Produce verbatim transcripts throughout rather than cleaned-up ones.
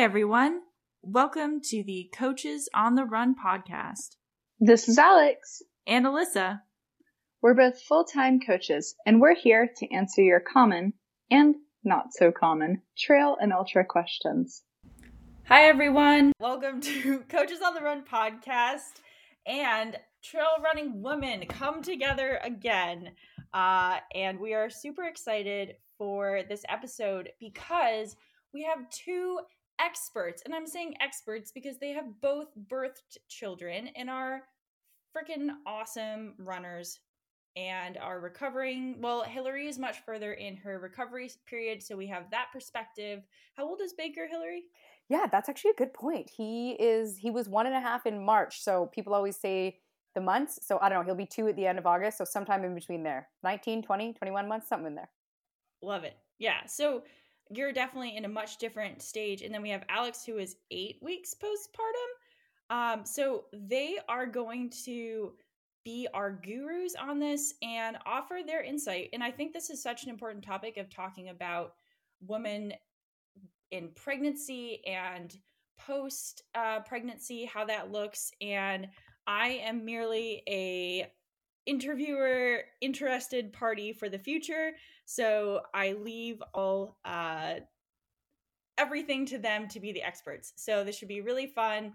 everyone. Welcome to the Coaches on the Run podcast. This is Alex. And Alyssa. We're both full-time coaches, and we're here to answer your common and not so common trail and ultra questions. Hi, everyone. Welcome to Coaches on the Run podcast and Trail Running Women come together again. Uh, and we are super excited for this episode because we have two experts, and I'm saying experts because they have both birthed children and are freaking awesome runners and are recovering. Well, Hillary is much further in her recovery period, so we have that perspective. How old is Baker, Hillary? Yeah, that's actually a good point. He is, he was one and a half in March. So people always say the months. So I don't know, he'll be two at the end of August. So sometime in between there, nineteen, twenty, twenty-one months, something in there. Love it. Yeah. So you're definitely in a much different stage. And then we have Alex, who is eight weeks postpartum. Um, so they are going to be our gurus on this and offer their insight. And I think this is such an important topic of talking about women in pregnancy and post uh, pregnancy, how that looks. And I am merely a interviewer, interested party for the future. So I leave all uh, everything to them to be the experts. So this should be really fun.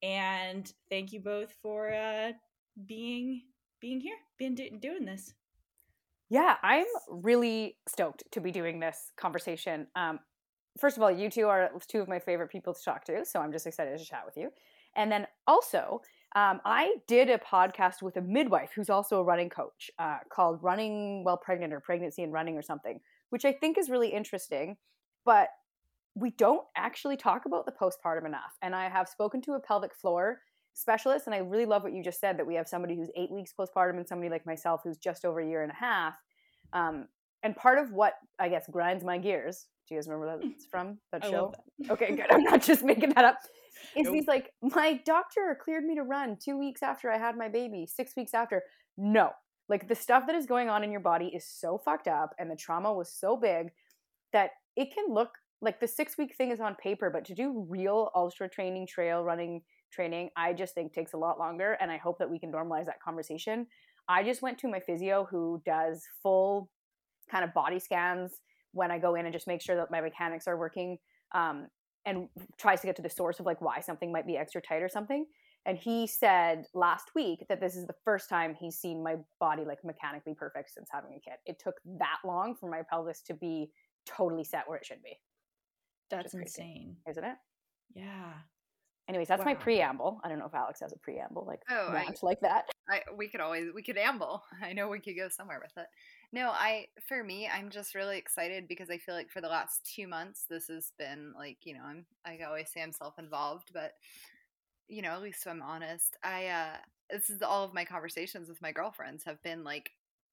And thank you both for uh, being being here, being do- doing this. Yeah, I'm really stoked to be doing this conversation. Um, first of all, you two are two of my favorite people to talk to, so I'm just excited to chat with you. And then also, um, I did a podcast with a midwife who's also a running coach uh, called Running While Pregnant or Pregnancy and Running or something, which I think is really interesting. But we don't actually talk about the postpartum enough. And I have spoken to a pelvic floor specialist, and I really love what you just said, that we have somebody who's eight weeks postpartum and somebody like myself who's just over a year and a half. Um, and part of what, I guess, grinds my gears, do you guys remember that it's from, that I show? love that. Okay, good. I'm not just making that up. Is Nope. These like, my doctor cleared me to run two weeks after I had my baby, six weeks after. No. Like, the stuff that is going on in your body is so fucked up, and the trauma was so big that it can look like the six-week thing is on paper, but to do real ultra training, trail running training, I just think takes a lot longer, and I hope that we can normalize that conversation. I just went to my physio who does full kind of body scans when I go in and just make sure that my mechanics are working, um, and tries to get to the source of like why something might be extra tight or something. And he said last week that this is the first time he's seen my body like mechanically perfect since having a kid. It took that long for my pelvis to be totally set where it should be. That's insane. Isn't it? Yeah. Anyways, that's Wow. my preamble. I don't know if Alex has a preamble, like Oh, rant I- like that. I we could always we could amble. I know we could go somewhere with it. No, I for me, I'm just really excited because I feel like for the last two months, this has been like, you know, I'm I always say I'm self-involved, but you know, at least I'm honest. I uh this is all of my conversations with my girlfriends have been like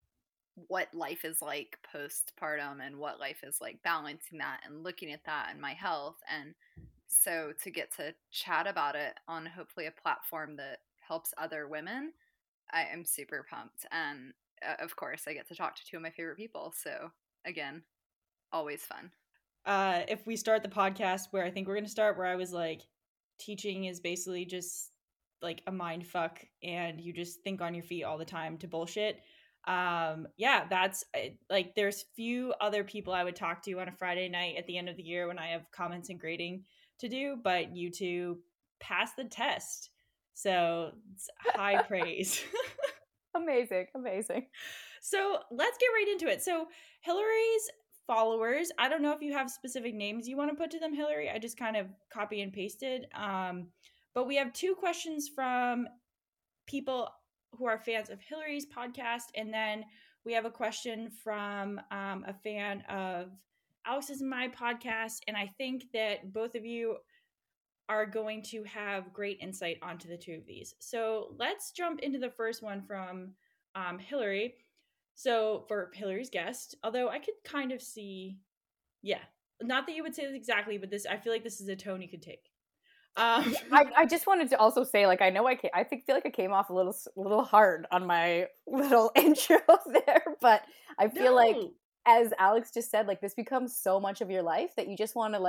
what life is like postpartum and what life is like balancing that and looking at that and my health. And so to get to chat about it on hopefully a platform that helps other women, I am super pumped. And uh, of course, I get to talk to two of my favorite people. So again, always fun. Uh, if we start the podcast where I think we're going to start, where I was like, teaching is basically just like a mind fuck and you just think on your feet all the time to bullshit. Um, yeah, that's like, there's few other people I would talk to on a Friday night at the end of the year when I have comments and grading to do, but you two passed the test. So it's high praise. Amazing, amazing. So let's get right into it. So Hillary's followers, I don't know if you have specific names you want to put to them, Hillary. I just kind of copy and pasted. Um, but we have two questions from people who are fans of Hillary's podcast. And then we have a question from um, a fan of Alex's and my podcast. And I think that both of you are going to have great insight onto the two of these. So let's jump into the first one from um, Hillary. So for Hillary's guest, although I could kind of see, yeah, not that you would say this exactly, but this, I feel like this is a tone you could take. Um, I, I just wanted to also say, like, I know I came, I think feel like I came off a little a little hard on my little intro there, but I feel no. like, as Alex just said, like, this becomes so much of your life that you just want to like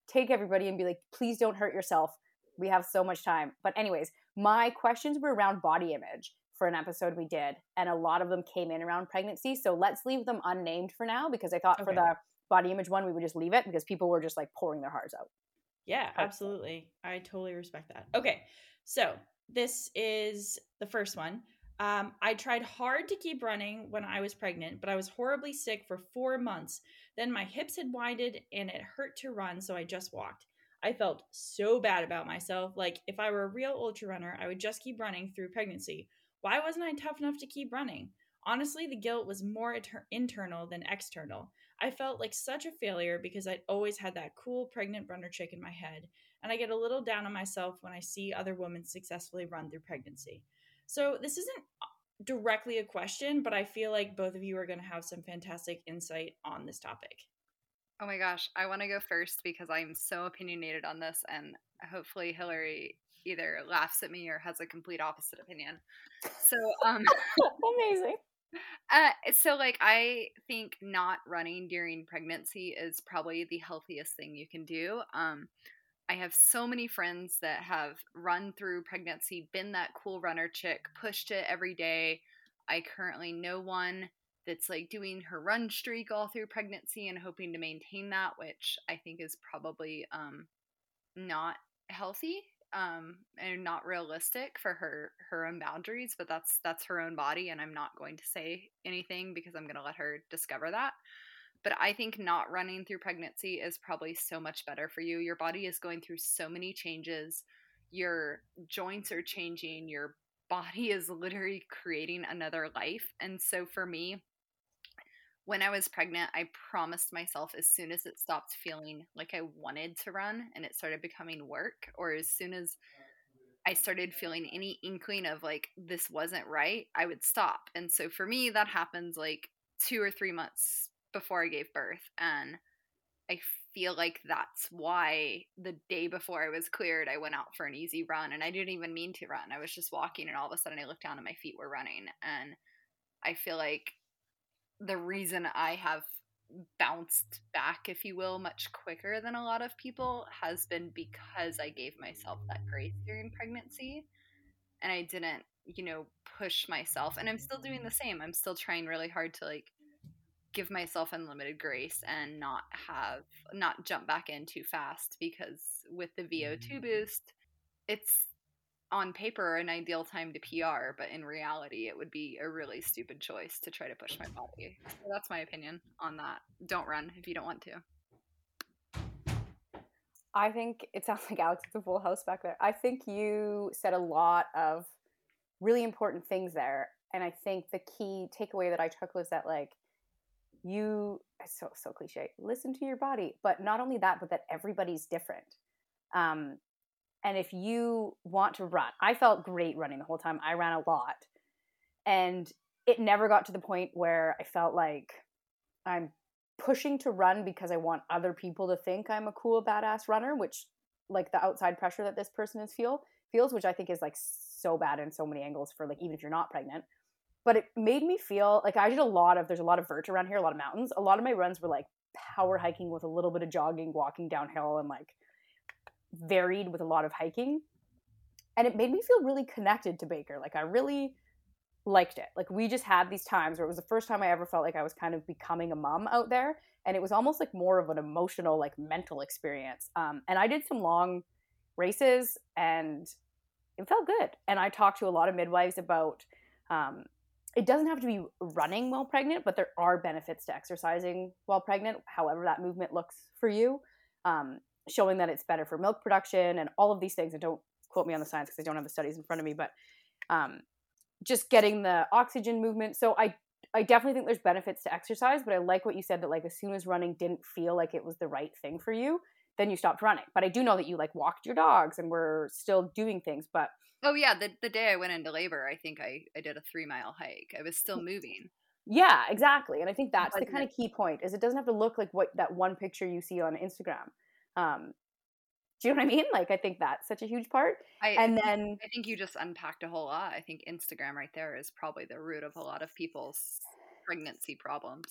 take everybody and be like, please don't hurt yourself. We have so much time. But anyways, my questions were around body image for an episode we did. And a lot of them came in around pregnancy. So let's leave them unnamed for now, because I thought Okay. for the body image one, we would just leave it because people were just like pouring their hearts out. Yeah, absolutely. I totally respect that. Okay. So this is the first one. Um, I tried hard to keep running when I was pregnant, but I was horribly sick for four months. Then my hips had winded and it hurt to run, so I just walked. I felt so bad about myself. Like if I were a real ultra runner, I would just keep running through pregnancy. Why wasn't I tough enough to keep running? Honestly, the guilt was more inter- internal than external. I felt like such a failure because I'd always had that cool pregnant runner chick in my head, and I get a little down on myself when I see other women successfully run through pregnancy. So this isn't directly a question, but I feel like both of you are going to have some fantastic insight on this topic. Oh my gosh, I want to go first because I'm so opinionated on this, and hopefully Hillary either laughs at me or has a complete opposite opinion. So, um, amazing. Uh, so like I think not running during pregnancy is probably the healthiest thing you can do. Um, I have so many friends that have run through pregnancy, been that cool runner chick, pushed it every day. I currently know one that's like doing her run streak all through pregnancy and hoping to maintain that, which I think is probably um, not healthy um, and not realistic for her her own boundaries. But that's that's her own body, and I'm not going to say anything because I'm going to let her discover that. But I think not running through pregnancy is probably so much better for you. Your body is going through so many changes. Your joints are changing. Your body is literally creating another life. And so for me, when I was pregnant, I promised myself as soon as it stopped feeling like I wanted to run and it started becoming work, or as soon as I started feeling any inkling of like this wasn't right, I would stop. And so for me, that happens like two or three months before I gave birth. And I feel like that's why the day before I was cleared, I went out for an easy run. And I didn't even mean to run. I was just walking, and all of a sudden I looked down and my feet were running. And I feel like the reason I have bounced back, if you will, much quicker than a lot of people has been because I gave myself that grace during pregnancy. And I didn't, you know, push myself. And I'm still doing the same. I'm still trying really hard to like give myself unlimited grace and not have, not jump back in too fast, because with the V O two boost, it's on paper an ideal time to P R, but in reality it would be a really stupid choice to try to push my body. So that's my opinion on that. Don't run if you don't want to. I think it sounds like Alex is a full house back there. I think you said a lot of really important things there. And I think the key takeaway that I took was that like you, it's so, so cliche, listen to your body. But not only that, but that everybody's different. Um, and if you want to run, I felt great running the whole time. I ran a lot. And it never got to the point where I felt like I'm pushing to run because I want other people to think I'm a cool, badass runner, which like the outside pressure that this person is feel feels, which I think is like so bad in so many angles for like, even if you're not pregnant. But it made me feel like I did a lot of, there's a lot of vert around here, a lot of mountains. A lot of my runs were like power hiking with a little bit of jogging, walking downhill, and like varied with a lot of hiking. And it made me feel really connected to Baker. Like I really liked it. Like we just had these times where it was the first time I ever felt like I was kind of becoming a mom out there. And it was almost like more of an emotional, like mental experience. Um, and I did some long races and it felt good. And I talked to a lot of midwives about, um, it doesn't have to be running while pregnant, but there are benefits to exercising while pregnant, however that movement looks for you, um, showing that it's better for milk production and all of these things. And don't quote me on the science because I don't have the studies in front of me, but um, just getting the oxygen movement. So I, I definitely think there's benefits to exercise, but I like what you said that like as soon as running didn't feel like it was the right thing for you, then you stopped running. But I do know that you like walked your dogs and were still doing things, but oh yeah, the the day I went into labor, I think I, I did a three mile hike. I was still moving. Yeah, exactly. And I think that's But the kind of key point is it doesn't have to look like what that one picture you see on Instagram. Um, do you know what I mean? Like, I think that's such a huge part. I, And I then I think you just unpacked a whole lot. I think Instagram right there is probably the root of a lot of people's pregnancy problems.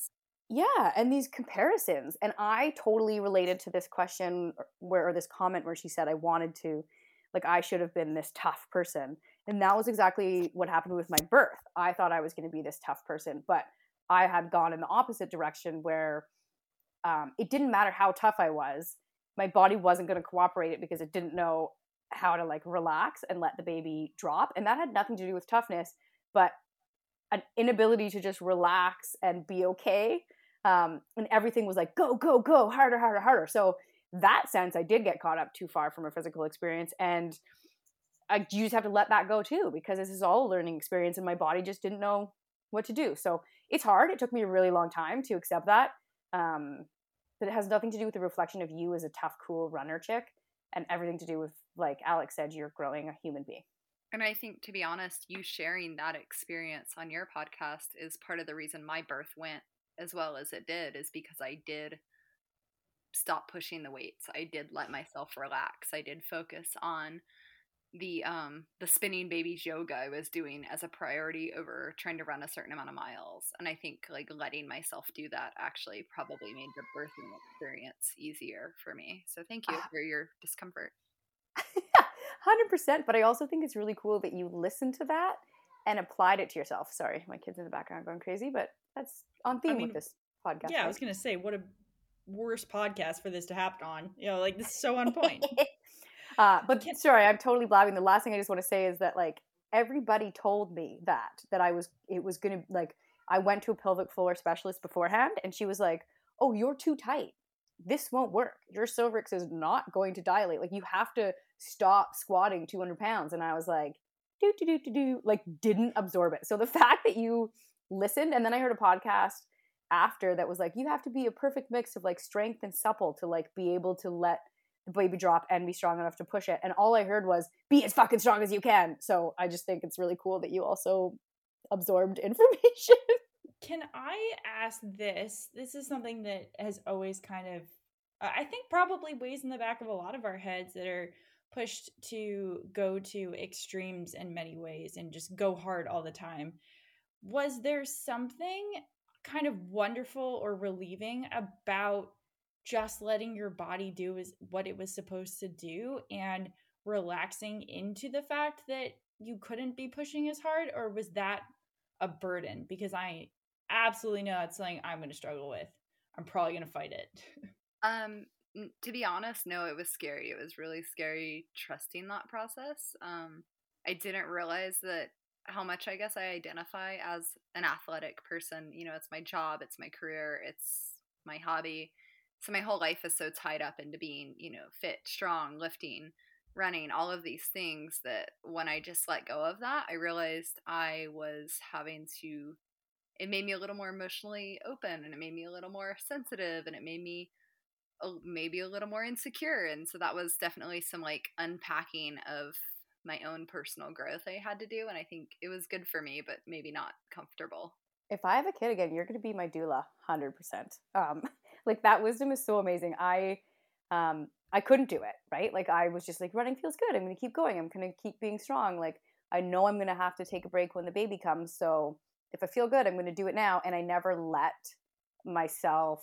Yeah, and these comparisons. And I totally related to this question where, or this comment where she said, I wanted to, like, I should have been this tough person. And that was exactly what happened with my birth. I thought I was going to be this tough person, but I had gone in the opposite direction where um, it didn't matter how tough I was. My body wasn't going to cooperate it because it didn't know how to like relax and let the baby drop. And that had nothing to do with toughness, but an inability to just relax and be okay. Um, and everything was like, go, go, go, harder, harder, harder. So that sense, I did get caught up too far from a physical experience. And I, you just have to let that go too, because this is all a learning experience and my body just didn't know what to do. So it's hard. It took me a really long time to accept that. Um, but it has nothing to do with the reflection of you as a tough, cool runner chick, and everything to do with, like Alex said, you're growing a human being. And I think, to be honest, you sharing that experience on your podcast is part of the reason my birth went as well as it did, is because I did stop pushing the weights. I did let myself relax. I did focus on the um the spinning babies yoga I was doing as a priority over trying to run a certain amount of miles. And I think like letting myself do that actually probably made the birthing experience easier for me. So thank you for your discomfort. one hundred percent. But I also think it's really cool that you listened to that and applied it to yourself. Sorry, my kids in the background going crazy, but that's on theme I mean, with this podcast. Yeah, right? I was going to say, what a worse podcast for this to happen on. You know, like this is so on point. uh, but sorry, I'm totally blabbing. The last thing I just want to say is that like everybody told me that, that I was, it was going to like, I went to a pelvic floor specialist beforehand and she was like, oh, you're too tight. This won't work. Your cervix is not going to dilate. Like you have to stop squatting two hundred pounds. And I was like, do, do, do, do, do, like didn't absorb it. So the fact that you listened, and then I heard a podcast after that was like, you have to be a perfect mix of like strength and supple to like be able to let the baby drop and be strong enough to push it. And all I heard was be as fucking strong as you can. So I just think it's really cool that you also absorbed information. Can I ask this? This is something that has always kind of, I think probably weighs in the back of a lot of our heads that are pushed to go to extremes in many ways and just go hard all the time. Was there something kind of wonderful or relieving about just letting your body do is what it was supposed to do and relaxing into the fact that you couldn't be pushing as hard? Or was that a burden? Because I absolutely know that's something I'm going to struggle with. I'm probably going to fight it. Um, to be honest, no, it was scary. It was really scary trusting that process. Um, I didn't realize that how much I guess I identify as an athletic person. You know, it's my job, it's my career, it's my hobby. So my whole life is so tied up into being, you know, fit, strong, lifting, running, all of these things that when I just let go of that, I realized I was having to, it made me a little more emotionally open, and it made me a little more sensitive, and it made me a, maybe a little more insecure. And so that was definitely some like unpacking of my own personal growth I had to do. And I think it was good for me, but maybe not comfortable. If I have a kid again, you're going to be my doula, one hundred percent. Um, like that wisdom is so amazing. I, um, I couldn't do it, right? Like I was just like, running feels good. I'm going to keep going. I'm going to keep being strong. Like I know I'm going to have to take a break when the baby comes. So if I feel good, I'm going to do it now. And I never let myself,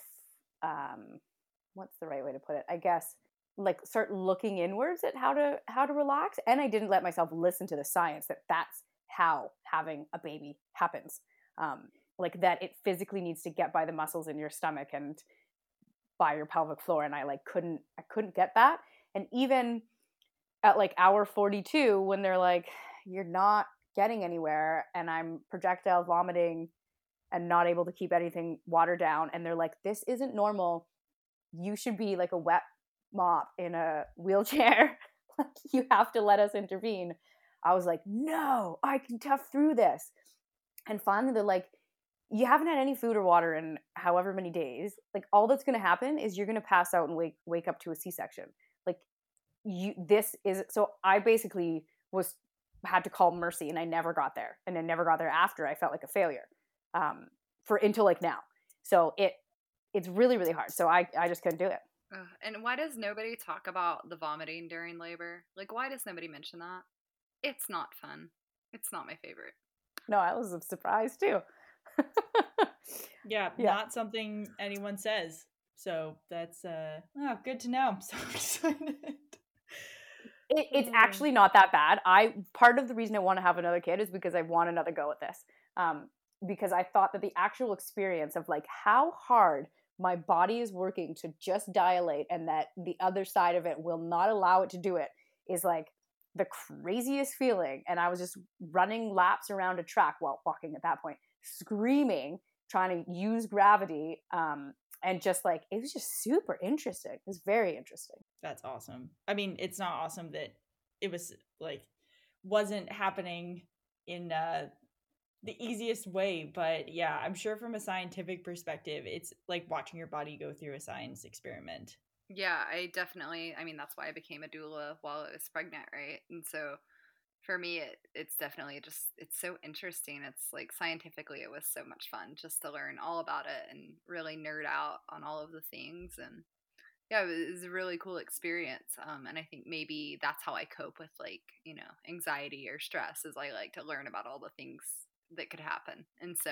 um, what's the right way to put it? I guess like start looking inwards at how to, how to relax. And I didn't let myself listen to the science that that's how having a baby happens. Um, like that it physically needs to get by the muscles in your stomach and by your pelvic floor. And I like couldn't, I couldn't get that. And even at like hour forty-two, when they're like, you're not getting anywhere, and I'm projectile vomiting and not able to keep anything watered down, and they're like, this isn't normal. You should be like a wet mop in a wheelchair. Like you have to let us intervene. I was like, no, I can tough through this. And finally they're like, you haven't had any food or water in however many days. Like all that's going to happen is you're going to pass out and wake wake up to a C-section. Like you, this is, so I basically was, had to call mercy, and I never got there. And I never got there after I felt like a failure, um, for until like now. So it, it's really, really hard. So I, I just couldn't do it. Uh, and why does nobody talk about the vomiting during labor? Like, why does nobody mention that? It's not fun. It's not my favorite. No, I was surprised too. Yeah, Yeah. not something anyone says. So that's uh oh, good to know. I'm so excited. It, it's Oh. actually not that bad. I part of the reason I want to have another kid is because I want another go at this. Um, because I thought that the actual experience of like how hard my body is working to just dilate and that the other side of it will not allow it to do it is like the craziest feeling. And I was just running laps around a track while walking at that point, screaming, trying to use gravity. Um, and just like, it was just super interesting. It was very interesting. That's awesome. I mean, it's not awesome that it was like wasn't happening in uh the easiest way, but yeah, I'm sure from a scientific perspective, it's like watching your body go through a science experiment. Yeah, I definitely, I mean, that's why I became a doula while I was pregnant, right? And so for me, it, it's definitely just, it's so interesting. It's like scientifically, it was so much fun just to learn all about it and really nerd out on all of the things. And yeah, it was, it was a really cool experience. Um, and I think maybe that's how I cope with like, you know, anxiety or stress is I like to learn about all the things that could happen. And so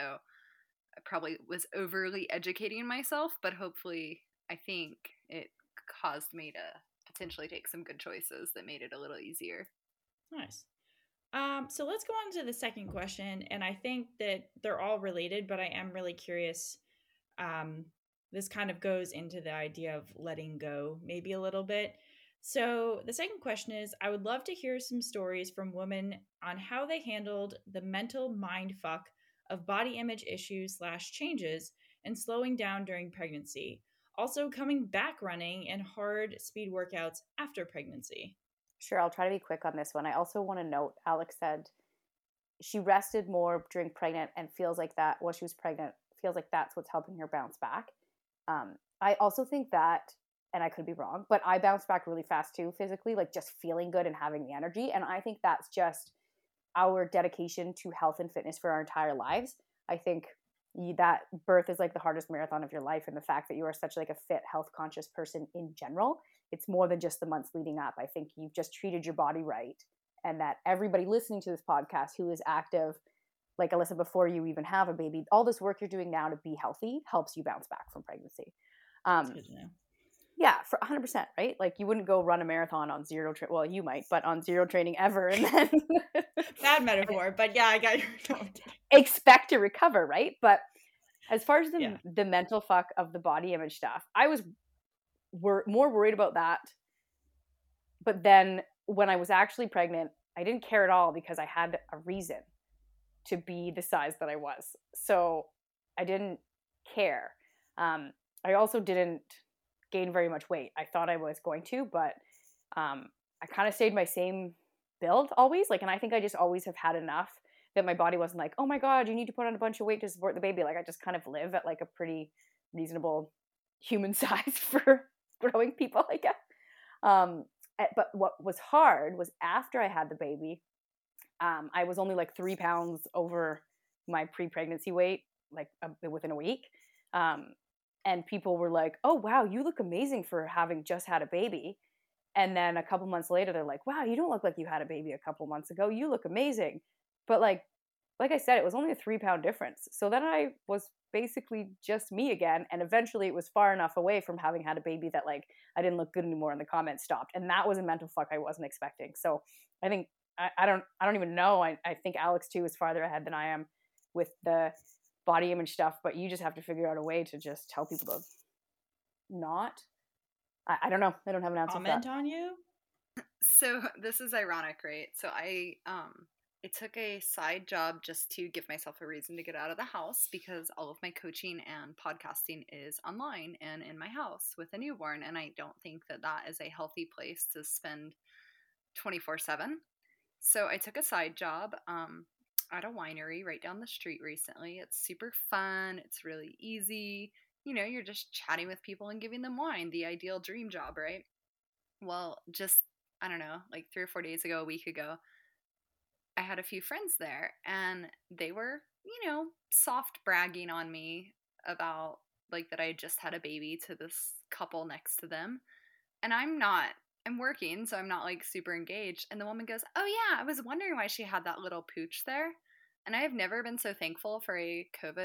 I probably was overly educating myself, but hopefully I think it caused me to potentially take some good choices that made it a little easier. Nice. Um, so let's go on to the second question, and I think that they're all related, but I am really curious. Um, this kind of goes into the idea of letting go, maybe a little bit. So the second question is, I would love to hear some stories from women on how they handled the mental mind fuck of body image issues slash changes and slowing down during pregnancy. Also coming back running and hard speed workouts after pregnancy. Sure, I'll try to be quick on this one. I also want to note, Alex said she rested more during pregnant and feels like that while she was pregnant, feels like that's what's helping her bounce back. Um, I also think that, and I could be wrong, but I bounced back really fast too, physically, like just feeling good and having the energy. And I think that's just our dedication to health and fitness for our entire lives. I think that birth is like the hardest marathon of your life, and the fact that you are such like a fit, health conscious person in general, it's more than just the months leading up. I think you've just treated your body right, and that everybody listening to this podcast who is active, like Alyssa, before you even have a baby, all this work you're doing now to be healthy helps you bounce back from pregnancy. Um, That's good to know. Yeah, for one hundred percent, right? Like you wouldn't go run a marathon on zero tra- well, you might, but on zero training ever and then Bad metaphor, but yeah, I got your no, expect to recover, right? But as far as the yeah. the mental fuck of the body image stuff, I was wor- more worried about that. But then when I was actually pregnant, I didn't care at all because I had a reason to be the size that I was. So I didn't care. Um, I also didn't gain very much weight. I thought I was going to, but um, I kind of stayed my same build always. Like, and I think I just always have had enough that my body wasn't like, oh my God, you need to put on a bunch of weight to support the baby. Like I just kind of live at like a pretty reasonable human size for growing people, I guess. Um, but what was hard was after I had the baby, um, I was only like three pounds over my pre-pregnancy weight, like uh, within a week. Um, and people were like, oh, wow, you look amazing for having just had a baby. And then a couple months later, they're like, wow, you don't look like you had a baby a couple months ago. You look amazing. But like, like I said, it was only a three pound difference. So then I was basically just me again. And eventually it was far enough away from having had a baby that like I didn't look good anymore and the comments stopped. And that was a mental fuck I wasn't expecting. So I think, I, I don't, I don't even know. I, I think Alex too is farther ahead than I am with the body image stuff, but you just have to figure out a way to just tell people to not. I, I don't know. I don't have an answer Comment for that. on you? So this is ironic, right? So I um I took a side job just to give myself a reason to get out of the house because all of my coaching and podcasting is online and in my house with a newborn, and I don't think that that is a healthy place to spend twenty-four seven. So I took a side job um at a winery right down the street recently. It's super fun. It's really easy. You know, you're just chatting with people and giving them wine, the ideal dream job, right? Well, just, I don't know, like three or four days ago, a week ago, I had a few friends there and they were, you know, soft bragging on me about like that I had just had a baby to this couple next to them. And I'm not, I'm working, so I'm not like super engaged. And the woman goes, oh yeah, I was wondering why she had that little pooch there. And I have never been so thankful for a COVID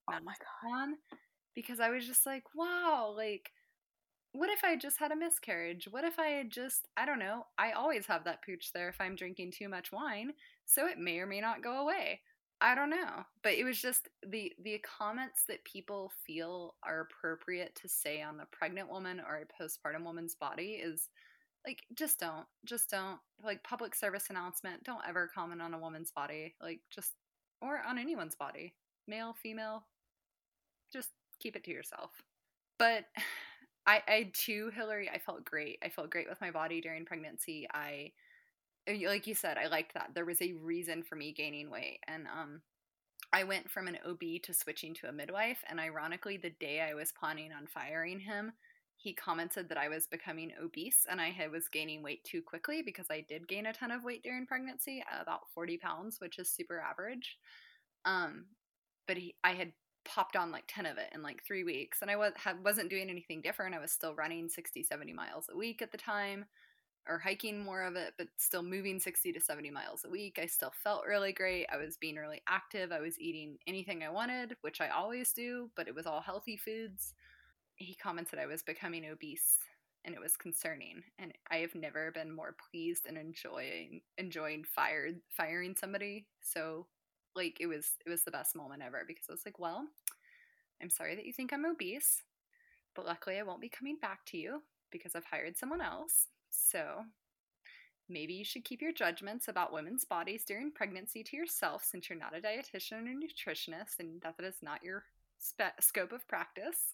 oh my God. on, because I was just like, wow, like, what if I just had a miscarriage? What if I had just, I don't know, I always have that pooch there if I'm drinking too much wine, so it may or may not go away. I don't know. But it was just the the comments that people feel are appropriate to say on a pregnant woman or a postpartum woman's body is like, just don't. Just don't. Like, public service announcement, don't ever comment on a woman's body. Like, just, or on anyone's body. Male, female, just keep it to yourself. But I, I too, Hillary, I felt great. I felt great with my body during pregnancy. I, like you said, I liked that. There was a reason for me gaining weight. And um, I went from an O B to switching to a midwife. And ironically, the day I was planning on firing him, he commented that I was becoming obese and I had, was gaining weight too quickly, because I did gain a ton of weight during pregnancy, about forty pounds, which is super average. Um, but he, I had popped on like ten of it in like three weeks. And I was, wasn't doing anything different. I was still running sixty, seventy miles a week at the time, or hiking more of it, but still moving sixty to seventy miles a week. I still felt really great. I was being really active. I was eating anything I wanted, which I always do, but it was all healthy foods. He commented I was becoming obese, and it was concerning. And I have never been more pleased and enjoying enjoying fired firing somebody. So like it was it was the best moment ever, because I was like, well, I'm sorry that you think I'm obese, but luckily I won't be coming back to you because I've hired someone else. So maybe you should keep your judgments about women's bodies during pregnancy to yourself, since you're not a dietitian or nutritionist, and that is not your spe- scope of practice.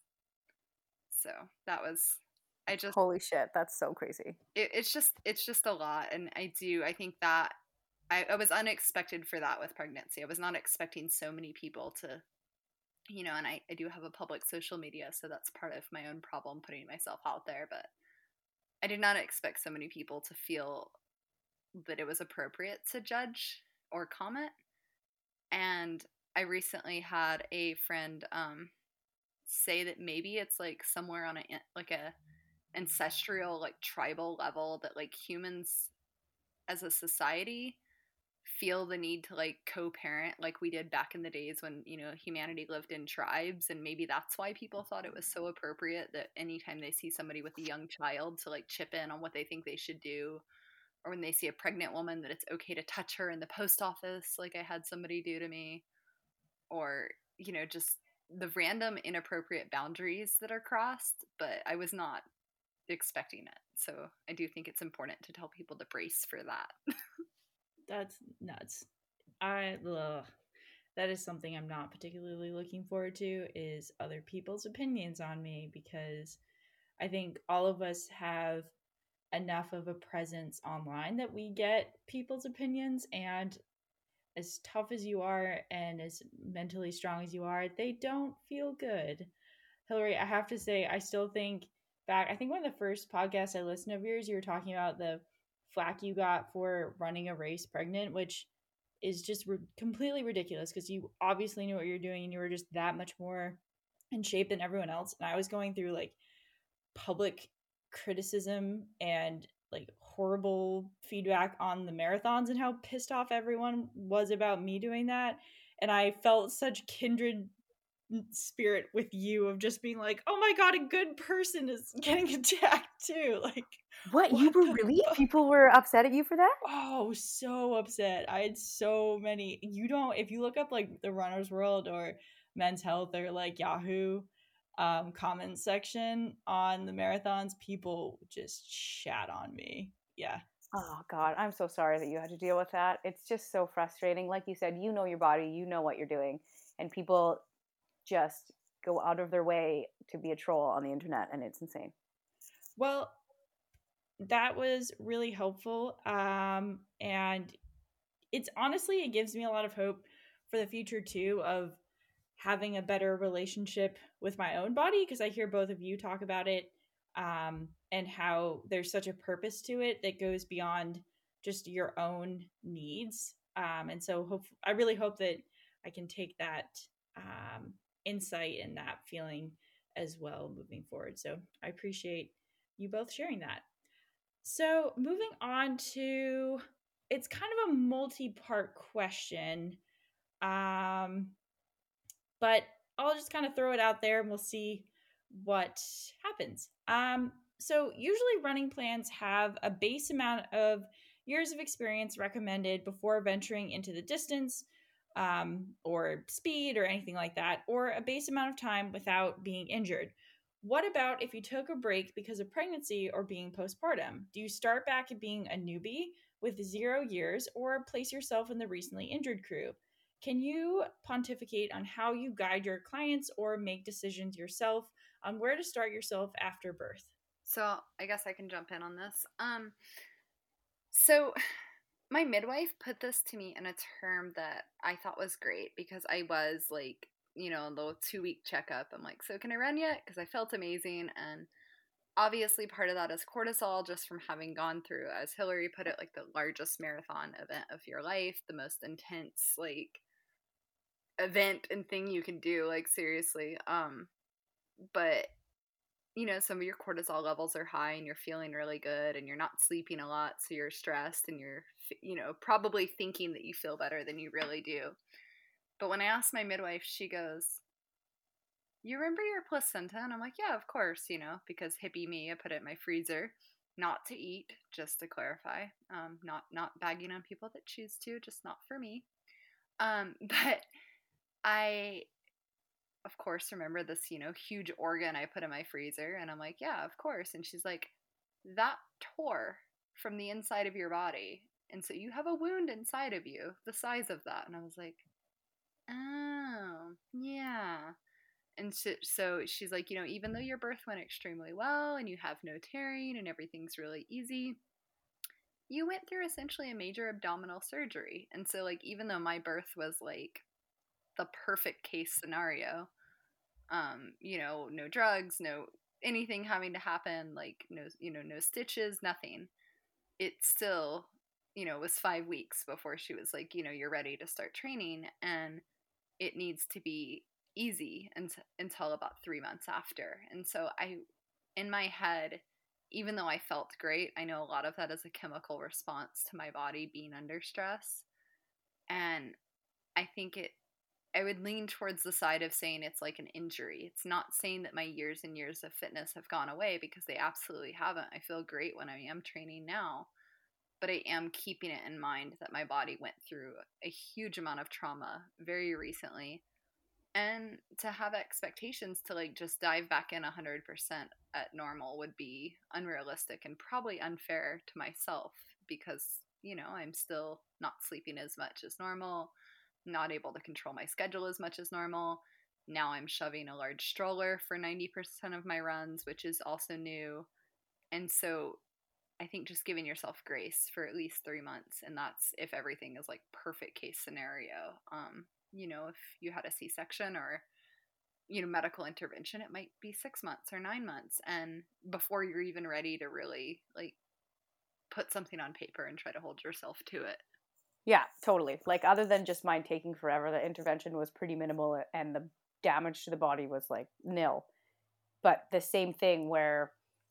So that was, I just, holy shit, that's so crazy. It, it's just, it's just a lot. And I do, I think that I, I was unexpected for that with pregnancy. I was not expecting so many people to, you know, and I, I do have a public social media, so that's part of my own problem putting myself out there. But I did not expect so many people to feel that it was appropriate to judge or comment. And I recently had a friend um, say that maybe it's like somewhere on a like a ancestral, like tribal level, that like humans as a society feel the need to like co-parent like we did back in the days when, you know, humanity lived in tribes. And maybe that's why people thought it was so appropriate that anytime they see somebody with a young child to like chip in on what they think they should do, or when they see a pregnant woman that it's okay to touch her in the post office like I had somebody do to me, or, you know, just the random inappropriate boundaries that are crossed. But I was not expecting it. So I do think it's important to tell people to brace for that. That's nuts. I ugh. That is something I'm not particularly looking forward to, is other people's opinions on me, because I think all of us have enough of a presence online that we get people's opinions, and as tough as you are and as mentally strong as you are, they don't feel good. Hillary, I have to say, I still think back, I think one of the first podcasts I listened of yours, you were talking about the flack you got for running a race pregnant, which is just re- completely ridiculous, because you obviously knew what you're doing and you were just that much more in shape than everyone else. And I was going through like public criticism and like horrible feedback on the marathons and how pissed off everyone was about me doing that. And I felt such kindred spirit with you of just being like, oh my god, a good person is getting attacked too. Like, what, what you were the really fuck? People were upset at you for that? Oh, so upset. I had so many. You don't, if you look up like the Runner's World or Men's Health or like Yahoo um comment section on the marathons, people just chat on me. Yeah. Oh God, I'm so sorry that you had to deal with that. It's just so frustrating. Like you said, you know your body, you know what you're doing, and people just go out of their way to be a troll on the internet, and it's insane. Well, that was really helpful. Um, and it's honestly, it gives me a lot of hope for the future too, of having a better relationship with my own body, because I hear both of you talk about it, um, and how there's such a purpose to it that goes beyond just your own needs. Um, and so hope, I really hope that I can take that um, insight and that feeling as well moving forward. So I appreciate you both sharing that. So moving on to, it's kind of a multi-part question, um, but I'll just kind of throw it out there and we'll see what happens. Um, so usually running plans have a base amount of years of experience recommended before venturing into the distance, um, or speed or anything like that, or a base amount of time without being injured. What about if you took a break because of pregnancy or being postpartum? Do you start back at being a newbie with zero years or place yourself in the recently injured crew? Can you pontificate on how you guide your clients or make decisions yourself on where to start yourself after birth? So I guess I can jump in on this. Um, so my midwife put this to me in a term that I thought was great because I was like, you know, a little two week checkup. I'm like, so can I run yet? Because I felt amazing. And obviously part of that is cortisol, just from having gone through, as Hillary put it, like the largest marathon event of your life, the most intense like event and thing you can do, like seriously. Um, but you know, some of your cortisol levels are high and you're feeling really good and you're not sleeping a lot, so you're stressed and you're, you know, probably thinking that you feel better than you really do. But when I asked my midwife, she goes, you remember your placenta? And I'm like, yeah, of course, you know, because hippie me, I put it in my freezer, not to eat, just to clarify. Um, not not bagging on people that choose to, just not for me. Um, but I, of course, remember this, you know, huge organ I put in my freezer. And I'm like, yeah, of course. And she's like, that tore from the inside of your body. And so you have a wound inside of you, the size of that. And I was like, oh, yeah. And so, so she's like, you know, even though your birth went extremely well and you have no tearing and everything's really easy, you went through essentially a major abdominal surgery. And so, like, even though my birth was like the perfect case scenario, um, you know, no drugs, no anything having to happen, like no, you know, no stitches, nothing. It still, you know, was five weeks before she was like, you know, you're ready to start training, and it needs to be easy until, until about three months after. And so I, in my head, even though I felt great, I know a lot of that is a chemical response to my body being under stress. And I think it, I would lean towards the side of saying it's like an injury. It's not saying that my years and years of fitness have gone away, because they absolutely haven't. I feel great when I am training now, but I am keeping it in mind that my body went through a huge amount of trauma very recently. And to have expectations to like just dive back in one hundred percent at normal would be unrealistic and probably unfair to myself, because, you know, I'm still not sleeping as much as normal, not able to control my schedule as much as normal. Now I'm shoving a large stroller for ninety percent of my runs, which is also new. And so I think just giving yourself grace for at least three months, and that's if everything is like perfect case scenario. Um, you know, if you had a C-section or, you know, medical intervention, it might be six months or nine months. And before you're even ready to really like put something on paper and try to hold yourself to it. Yeah, totally. Like, other than just mine taking forever, the intervention was pretty minimal and the damage to the body was like nil. But the same thing where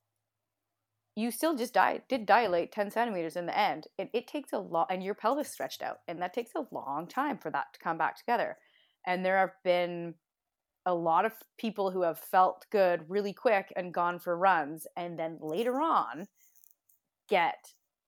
you still just di- did dilate ten centimeters in the end. It, it takes a lot, and your pelvis stretched out, and that takes a long time for that to come back together. And there have been a lot of people who have felt good really quick and gone for runs, and then later on get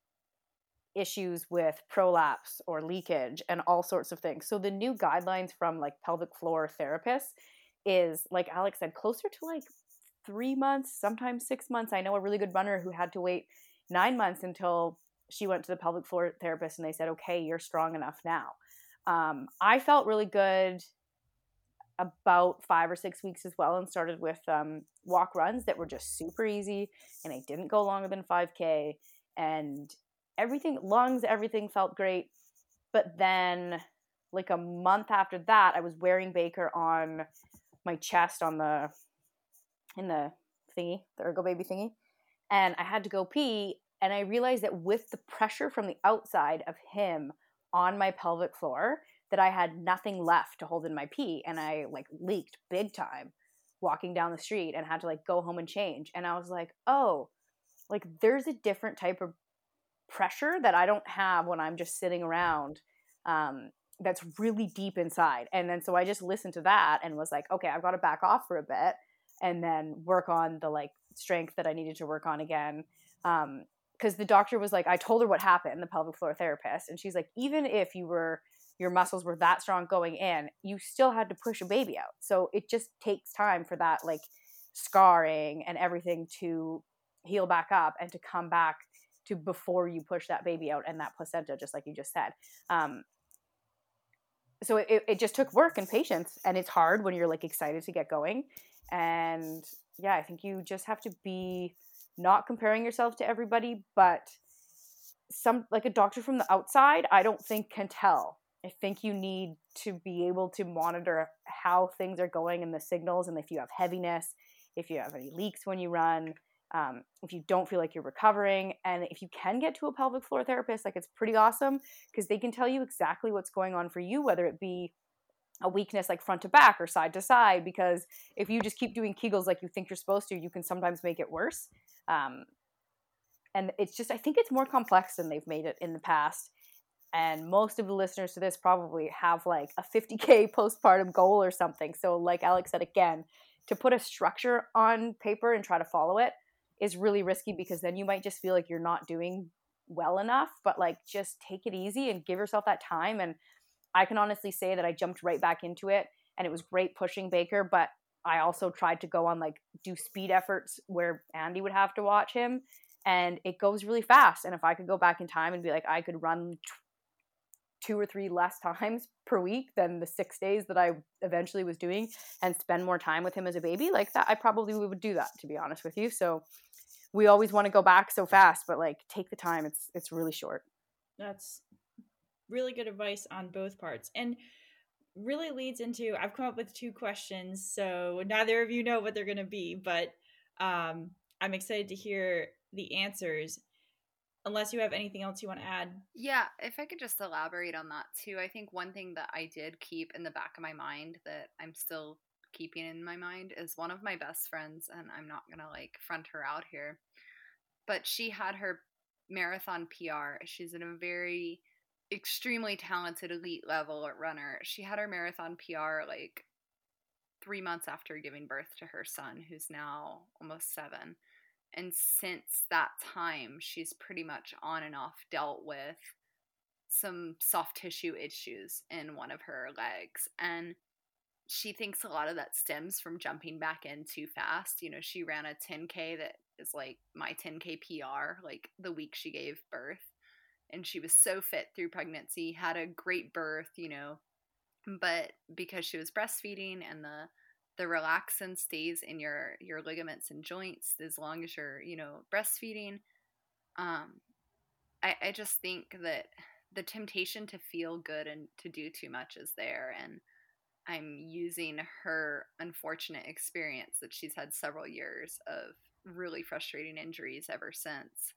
issues with prolapse or leakage and all sorts of things. So the new guidelines from like pelvic floor therapists is, like Alex said, closer to like three months, sometimes six months. I know a really good runner who had to wait nine months until she went to the pelvic floor therapist and they said, okay, you're strong enough now. Um, I felt really good about five or six weeks as well, and started with um, walk runs that were just super easy, and I didn't go longer than five K, and everything, lungs, everything felt great. But then like a month after that, I was wearing Baker on my chest on the, in the thingy, the Ergo Baby thingy. And I had to go pee. And I realized that with the pressure from the outside of him on my pelvic floor, that I had nothing left to hold in my pee. And I like leaked big time walking down the street and had to like go home and change. And I was like, oh, like there's a different type of pressure that I don't have when I'm just sitting around. Um, that's really deep inside. And then so I just listened to that and was like, okay, I've got to back off for a bit and then work on the like strength that I needed to work on again. Um, because the doctor was like, I told her what happened, the pelvic floor therapist, and she's like, even if you were your muscles were that strong going in, you still had to push a baby out. So it just takes time for that like scarring and everything to heal back up and to come back to before you push that baby out and that placenta, just like you just said. Um, so it, it just took work and patience, and it's hard when you're like excited to get going. And yeah, I think you just have to be not comparing yourself to everybody, but some like a doctor from the outside, I don't think can tell. I think you need to be able to monitor how things are going and the signals, and if you have heaviness, if you have any leaks when you run, um, if you don't feel like you're recovering. And if you can get to a pelvic floor therapist, like it's pretty awesome because they can tell you exactly what's going on for you, whether it be a weakness like front to back or side to side, because if you just keep doing Kegels like you think you're supposed to, you can sometimes make it worse. Um, and it's just, I think it's more complex than they've made it in the past. And most of the listeners to this probably have like a fifty K postpartum goal or something. So like Alex said, again, to put a structure on paper and try to follow it is really risky, because then you might just feel like you're not doing well enough. But like, just take it easy and give yourself that time. And I can honestly say that I jumped right back into it, and it was great pushing Baker, but I also tried to go on like do speed efforts where Andy would have to watch him, and it goes really fast. And if I could go back in time and be like, I could run t- two or three less times per week than the six days that I eventually was doing and spend more time with him as a baby, like that, I probably would do that, to be honest with you. So we always want to go back so fast, but like take the time. It's, it's really short. That's really good advice on both parts, and really leads into, I've come up with two questions, so neither of you know what they're going to be, but um, I'm excited to hear the answers, unless you have anything else you want to add. Yeah, if I could just elaborate on that too. I think one thing that I did keep in the back of my mind that I'm still keeping in my mind is one of my best friends, and I'm not going to like front her out here, but she had her marathon P R. She's in a very extremely talented elite level runner. She had her marathon P R like three months after giving birth to her son, who's now almost seven. And since that time, she's pretty much on and off dealt with some soft tissue issues in one of her legs. And she thinks a lot of that stems from jumping back in too fast. You know, she ran a ten K that is like my ten K P R, like the week she gave birth. And she was so fit through pregnancy, had a great birth, you know, but because she was breastfeeding and the the relaxin stays in your your ligaments and joints as long as you're, you know, breastfeeding, um, I, I just think that the temptation to feel good and to do too much is there. And I'm using her unfortunate experience that she's had several years of really frustrating injuries ever since.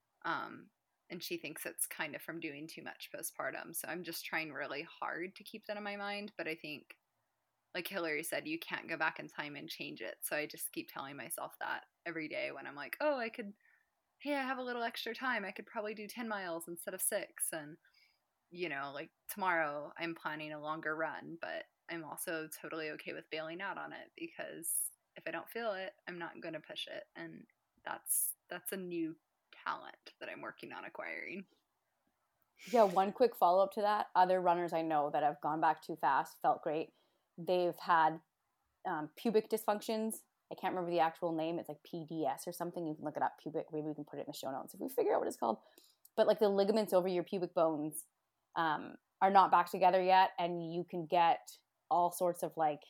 Um, and she thinks it's kind of from doing too much postpartum. So I'm just trying really hard to keep that in my mind. But I think, like Hillary said, you can't go back in time and change it. So I just keep telling myself that every day when I'm like, oh, I could, hey, I have a little extra time. I could probably do ten miles instead of six. And, you know, like tomorrow I'm planning a longer run, but I'm also totally okay with bailing out on it, because if I don't feel it, I'm not going to push it. And that's, that's a new talent that I'm working on acquiring. Yeah, one quick follow-up to that. Other runners I know that have gone back too fast, felt great. They've had um, pubic dysfunctions. I can't remember the actual name. It's like P D S or something. You can look it up, pubic. Maybe we can put it in the show notes if we figure out what it's called. But like the ligaments over your pubic bones um, are not back together yet, and you can get all sorts of like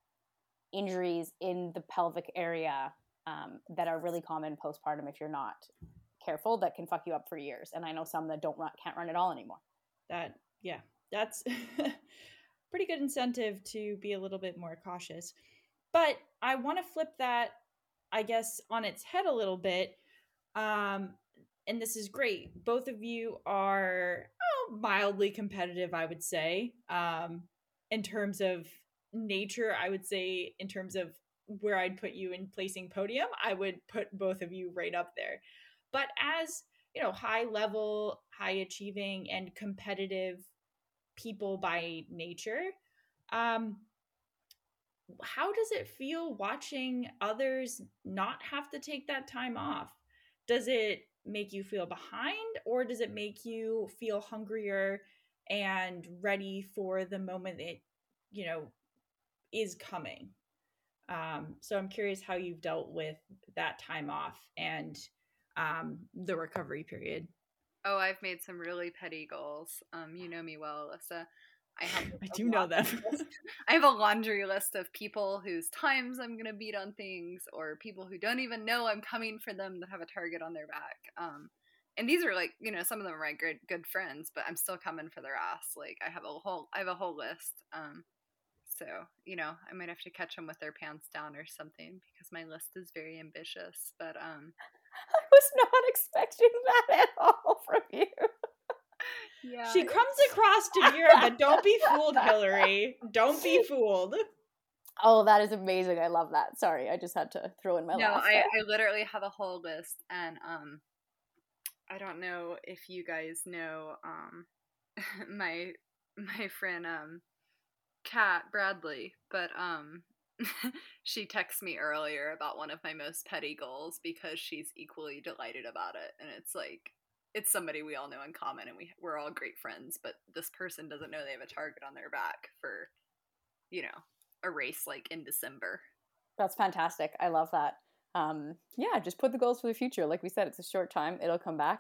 injuries in the pelvic area um, that are really common postpartum if you're not careful, that can fuck you up for years. And I know some that don't run, can't run at all anymore. That, yeah, that's pretty good incentive to be a little bit more cautious. But I want to flip that, I guess, on its head a little bit. Um, and this is great. Both of you are oh, mildly competitive, I would say, um, in terms of nature. I would say in terms of where I'd put you in placing podium, I would put both of you right up there. But as, you know, high level, high achieving and competitive people by nature. Um, how does it feel watching others not have to take that time off? Does it make you feel behind, or does it make you feel hungrier and ready for the moment it, you know, is coming? Um, so I'm curious how you've dealt with that time off and um, the recovery period. Oh, I've made some really petty goals. Um, you know me well, Alyssa. I have I a do know them. list. I have a laundry list of people whose times I'm gonna beat on things, or people who don't even know I'm coming for them that have a target on their back. Um, and these are like, you know, some of them are my good good friends, but I'm still coming for their ass. Like I have a whole I have a whole list. Um, so you know, I might have to catch them with their pants down or something because my list is very ambitious. But um, I was not expecting that at all from you. yeah, She comes across demure, but don't be fooled, Hillary. Don't be fooled. Oh, that is amazing. I love that. Sorry, I just had to throw in my no, laugh I, there. I literally have a whole list, and um, I don't know if you guys know um, my my friend um, Kat Bradley, but um, she texted me earlier about one of my most petty goals because she's equally delighted about it, and it's like it's somebody we all know in common, and we we're all great friends, but this person doesn't know they have a target on their back for, you know, a race like in December. That's fantastic. I love that. Um, yeah, just put the goals for the future. Like we said, it's a short time. It'll come back.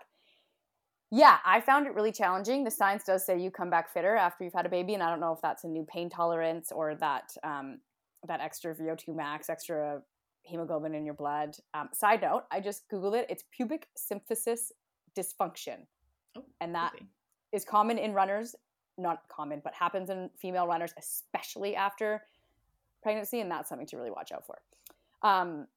Yeah, I found it really challenging. The science does say you come back fitter after you've had a baby, and I don't know if that's a new pain tolerance or that um, that extra V O two max, extra hemoglobin in your blood. Um, side note, I just Googled it. It's pubic symphysis dysfunction. Oh, and that okay. is common in runners, not common, but happens in female runners, especially after pregnancy, and that's something to really watch out for. Um,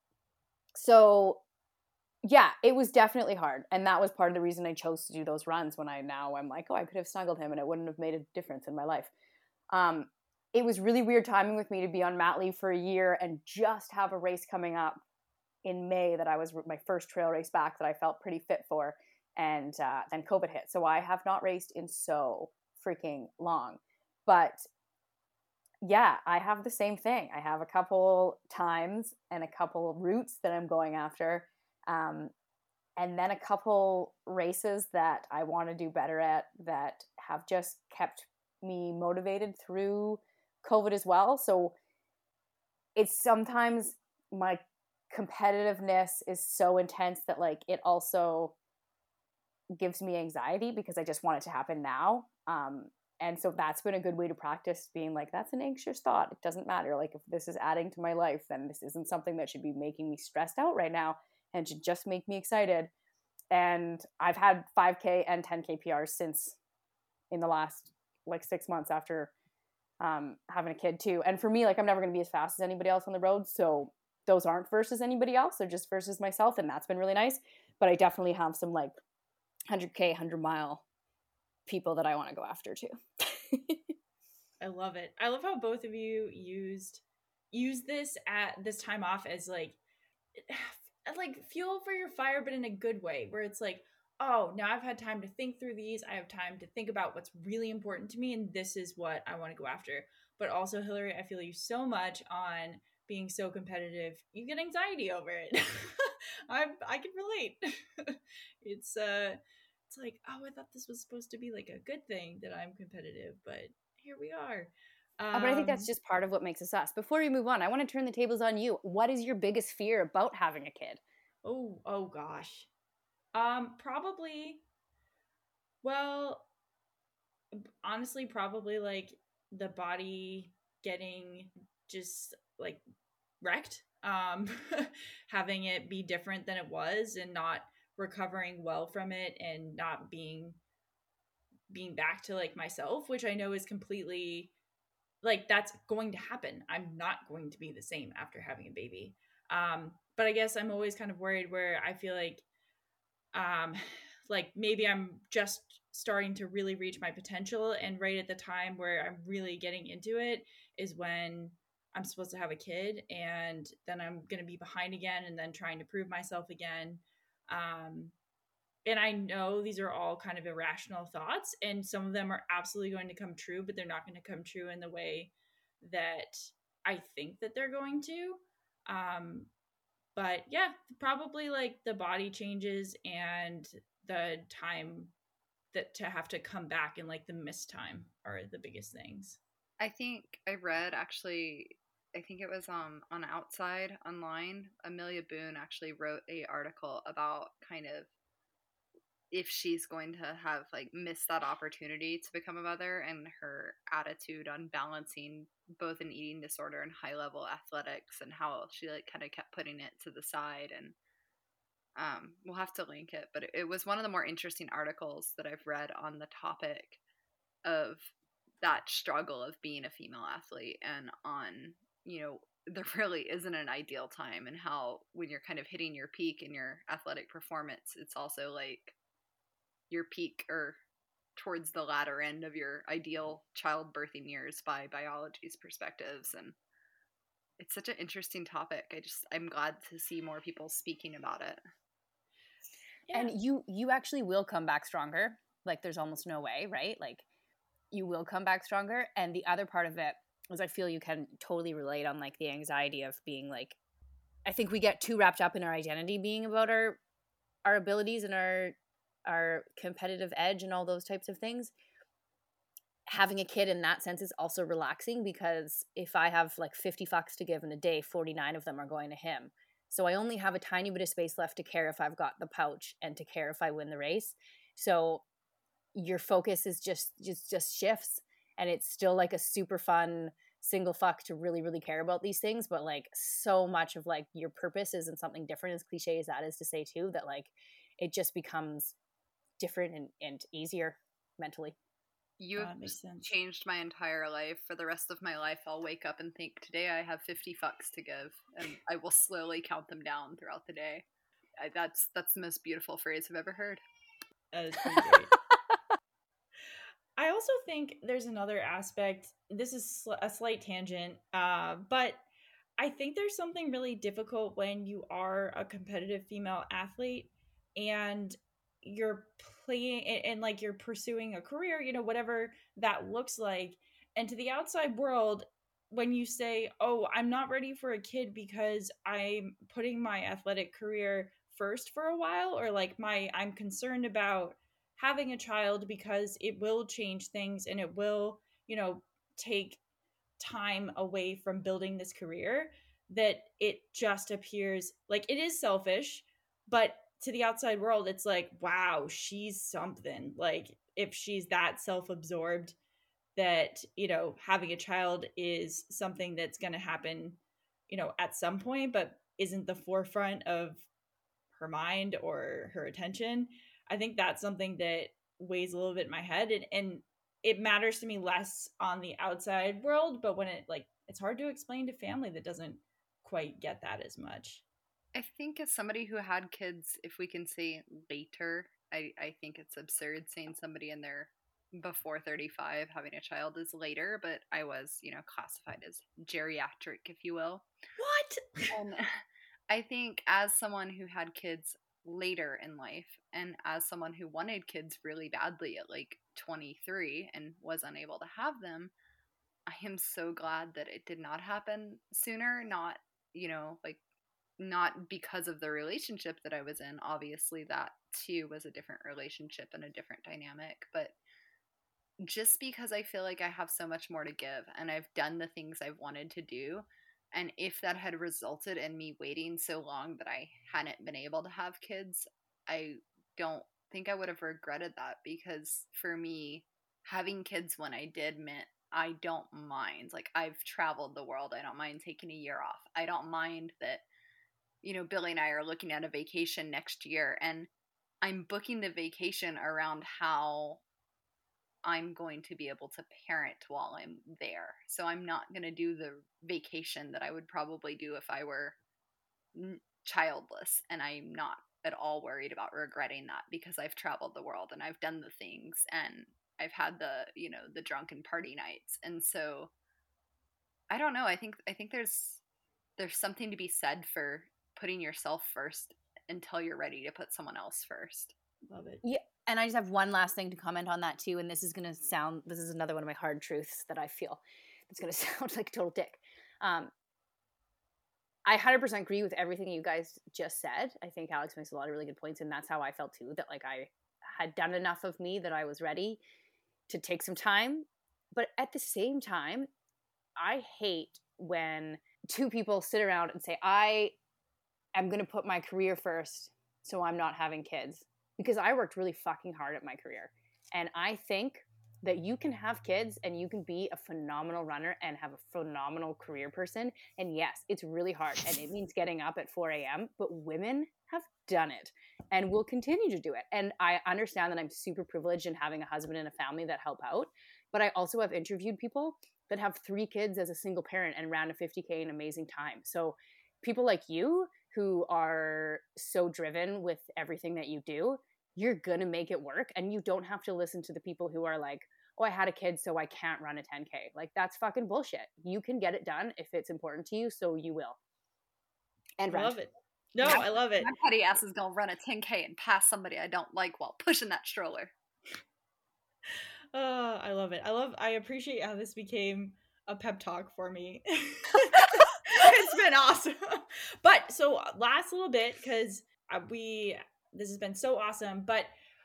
so yeah, it was definitely hard, and that was part of the reason I chose to do those runs. When I now I'm like, oh, I could have snuggled him, and it wouldn't have made a difference in my life. Um, it was really weird timing with me to be on mat leave for a year and just have a race coming up in May that I was my first trail race back that I felt pretty fit for, and uh, then COVID hit. So I have not raced in so freaking long. But yeah, I have the same thing. I have a couple times and a couple routes that I'm going after, um, and then a couple races that I want to do better at that have just kept me motivated through COVID as well. So it's sometimes my competitiveness is so intense that like it also gives me anxiety because I just want it to happen now. Um, and so that's been a good way to practice being like, that's an anxious thought. It doesn't matter. Like if this is adding to my life, then this isn't something that should be making me stressed out right now and should just make me excited. And I've had five K and ten K P Rs since in the last like six months after um, having a kid too. And for me, like I'm never going to be as fast as anybody else on the road. So those aren't versus anybody else. They're just versus myself. And that's been really nice. But I definitely have some like one hundred K, one hundred mile people that I want to go after too. I love it. I love how both of you used use this at this time off as like like fuel for your fire, but in a good way, where it's like, oh, now I've had time to think through these. I have time to think about what's really important to me, and this is what I want to go after. But also, Hillary, I feel you so much on being so competitive. You get anxiety over it. I I can relate. it's uh, it's like, oh, I thought this was supposed to be like a good thing that I'm competitive, but here we are. Um, oh, but I think that's just part of what makes us us. Before we move on, I want to turn the tables on you. What is your biggest fear about having a kid? Oh, oh gosh. Um, probably, well, honestly, probably like the body getting just like wrecked. Um, having it be different than it was and not recovering well from it and not being being back to like myself, which I know is completely like that's going to happen. I'm not going to be the same after having a baby. Um, but I guess I'm always kind of worried where I feel like um like maybe I'm just starting to really reach my potential, and right at the time where I'm really getting into it is when I'm supposed to have a kid, and then I'm going to be behind again and then trying to prove myself again. Um and I know these are all kind of irrational thoughts, and some of them are absolutely going to come true, but they're not going to come true in the way that I think that they're going to. Um, but yeah, probably like the body changes and the time that to have to come back and like the missed time are the biggest things. I think I read actually, I think it was um on Outside Online, Amelia Boone actually wrote a article about kind of if she's going to have like missed that opportunity to become a mother, and her attitude on balancing both an eating disorder and high level athletics, and how she like kind of kept putting it to the side. And um we'll have to link it, but it, it was one of the more interesting articles that I've read on the topic of that struggle of being a female athlete, and on, you know, there really isn't an ideal time, and how when you're kind of hitting your peak in your athletic performance, it's also like your peak or towards the latter end of your ideal childbirthing years by biology's perspectives. And it's such an interesting topic. I just, I'm glad to see more people speaking about it. Yeah. And you, you actually will come back stronger. Like there's almost no way, right? Like you will come back stronger. And the other part of it is I feel you can totally relate on like the anxiety of being like, I think we get too wrapped up in our identity being about our, our abilities and our, our competitive edge and all those types of things. Having a kid in that sense is also relaxing, because if I have like fifty fucks to give in a day, forty-nine of them are going to him. So I only have a tiny bit of space left to care if I've got the pouch and to care if I win the race. So your focus is just, just, just shifts, and it's still like a super fun single fuck to really, really care about these things. But like so much of like your purpose is in something different, as cliche as that is to say too, that like it just becomes different and, and easier mentally. You have changed my entire life. For the rest of my life, I'll wake up and think, today I have fifty fucks to give, and I will slowly count them down throughout the day. I, that's that's the most beautiful phrase I've ever heard. That is pretty great. I also think there's another aspect. This is a slight tangent, uh, but I think there's something really difficult when you are a competitive female athlete and you're playing and, and like you're pursuing a career, you know, whatever that looks like. And to the outside world, when you say, oh, I'm not ready for a kid because I'm putting my athletic career first for a while, or like my I'm concerned about having a child because it will change things and it will, you know, take time away from building this career, that it just appears like it is selfish. But to the outside world, it's like, wow, she's something. Like if she's that self-absorbed that, you know, having a child is something that's going to happen, you know, at some point, but isn't the forefront of her mind or her attention. I think that's something that weighs a little bit in my head, and, and it matters to me less on the outside world, but when it like it's hard to explain to family that doesn't quite get that as much. I think as somebody who had kids, if we can say later, I, I think it's absurd saying somebody in their before thirty-five having a child is later, but I was, you know, classified as geriatric, if you will. What? And I think as someone who had kids later in life, and as someone who wanted kids really badly at like twenty-three and was unable to have them, I am so glad that it did not happen sooner. Not, you know, like not because of the relationship that I was in. Obviously that too was a different relationship and a different dynamic, but just because I feel like I have so much more to give and I've done the things I've wanted to do. And if that had resulted in me waiting so long that I hadn't been able to have kids, I don't think I would have regretted that, because for me, having kids when I did meant I don't mind. Like, I've traveled the world. I don't mind taking a year off. I don't mind that, you know, Billy and I are looking at a vacation next year, and I'm booking the vacation around how I'm going to be able to parent while I'm there. So I'm not going to do the vacation that I would probably do if I were n- childless. And I'm not at all worried about regretting that, because I've traveled the world and I've done the things and I've had the, you know, the drunken party nights. And so I don't know. I think, I think there's, there's something to be said for putting yourself first until you're ready to put someone else first. Love it. Yeah. And I just have one last thing to comment on that too. And this is going to sound, this is another one of my hard truths that I feel it's going to sound like a total dick. Um, I one hundred percent agree with everything you guys just said. I think Alex makes a lot of really good points. And that's how I felt too, that like I had done enough of me that I was ready to take some time. But at the same time, I hate when two people sit around and say, I am going to put my career first, so I'm not having kids. Because I worked really fucking hard at my career. And I think that you can have kids and you can be a phenomenal runner and have a phenomenal career person. And yes, it's really hard and it means getting up at four a.m., but women have done it and will continue to do it. And I understand that I'm super privileged in having a husband and a family that help out. But I also have interviewed people that have three kids as a single parent and ran a fifty K in amazing time. So people like you who are so driven with everything that you do, you're going to make it work. And you don't have to listen to the people who are like, oh, I had a kid, so I can't run a ten K. Like, that's fucking bullshit. You can get it done if it's important to you, so you will. And I run. love it. No, yeah, I love it. My petty ass is going to run a ten K and pass somebody I don't like while pushing that stroller. Oh, I love it. I love, I appreciate how this became a pep talk for me. It's been awesome. But so last little bit, because we, this has been so awesome, but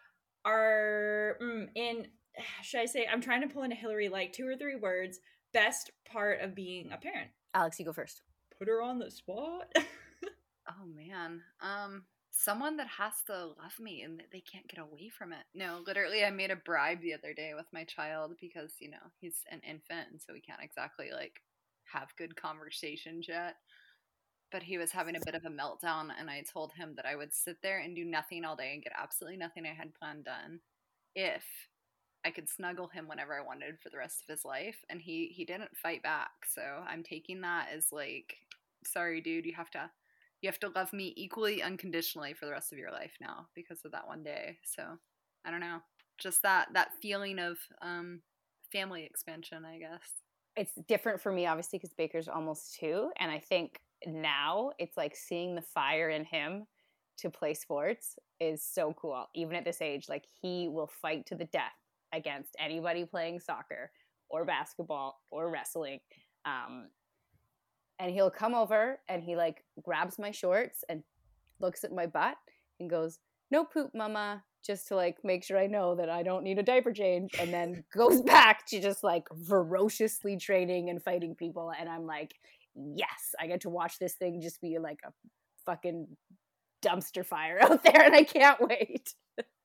our, mm, in, should I say, I'm trying to pull into Hillary like two or three words, best part of being a parent. Alex, you go first. Put her on the spot. Oh man. Um, someone that has to love me and that they can't get away from it. No, literally I made a bribe the other day with my child because, you know, he's an infant and so we can't exactly like have good conversations yet. But he was having a bit of a meltdown and I told him that I would sit there and do nothing all day and get absolutely nothing I had planned done if I could snuggle him whenever I wanted for the rest of his life. And he, he didn't fight back. So I'm taking that as like, sorry, dude, you have to, you have to love me equally unconditionally for the rest of your life now because of that one day. So I don't know, just that, that feeling of um, family expansion, I guess. It's different for me, obviously, because Baker's almost two. And I think now it's like seeing the fire in him to play sports is so cool. Even at this age, like he will fight to the death against anybody playing soccer or basketball or wrestling. Um, and he'll come over and he like grabs my shorts and looks at my butt and goes, no poop, mama, just to like make sure I know that I don't need a diaper change, and then goes back to just like ferociously training and fighting people. And I'm like, yes, I get to watch this thing just be like a fucking dumpster fire out there and I can't wait.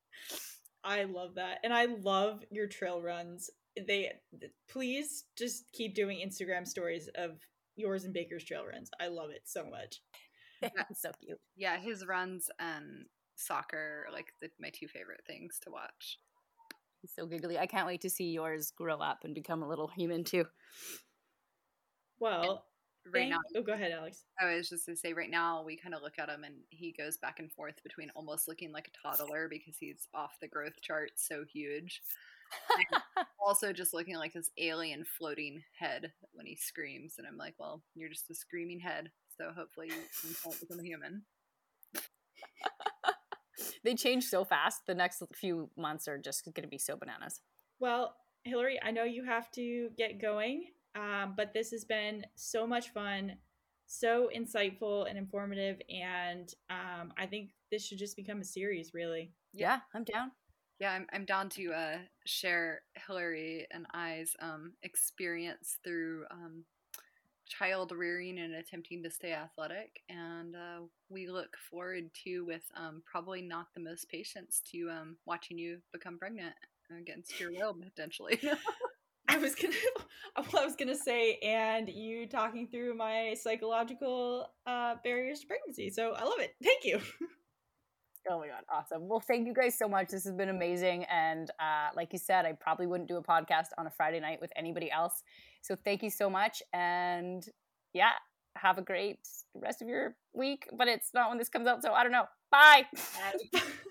I love that. And I love your trail runs. They please just keep doing Instagram stories of yours and Baker's trail runs. I love it so much. That's so cute. Yeah, his runs and soccer are like the, my two favorite things to watch. He's so giggly. I can't wait to see yours grow up and become a little human too. Well, right thank- now, oh, go ahead, Alex. I was just to say, right now we kind of look at him and he goes back and forth between almost looking like a toddler because he's off the growth chart, so huge, and also just looking like this alien floating head when he screams. And I'm like, well, you're just a screaming head, so hopefully you won't become a human. They change so fast. The next few months are just going to be so bananas. Well, Hillary, I know you have to get going, um, but this has been so much fun, so insightful and informative, and um, I think this should just become a series, really. Yeah, I'm down. Yeah, I'm I'm down to uh, share Hillary and I's um, experience through um, child rearing and attempting to stay athletic, and uh, we look forward to, with um, probably not the most patience, to um, watching you become pregnant against your will potentially. I was gonna, I was gonna say, and you talking through my psychological uh, barriers to pregnancy. So I love it. Thank you. Oh my God. Awesome. Well, thank you guys so much. This has been amazing. And uh, like you said, I probably wouldn't do a podcast on a Friday night with anybody else. So thank you so much. And yeah, have a great rest of your week, but it's not when this comes out. So I don't know. Bye. Bye.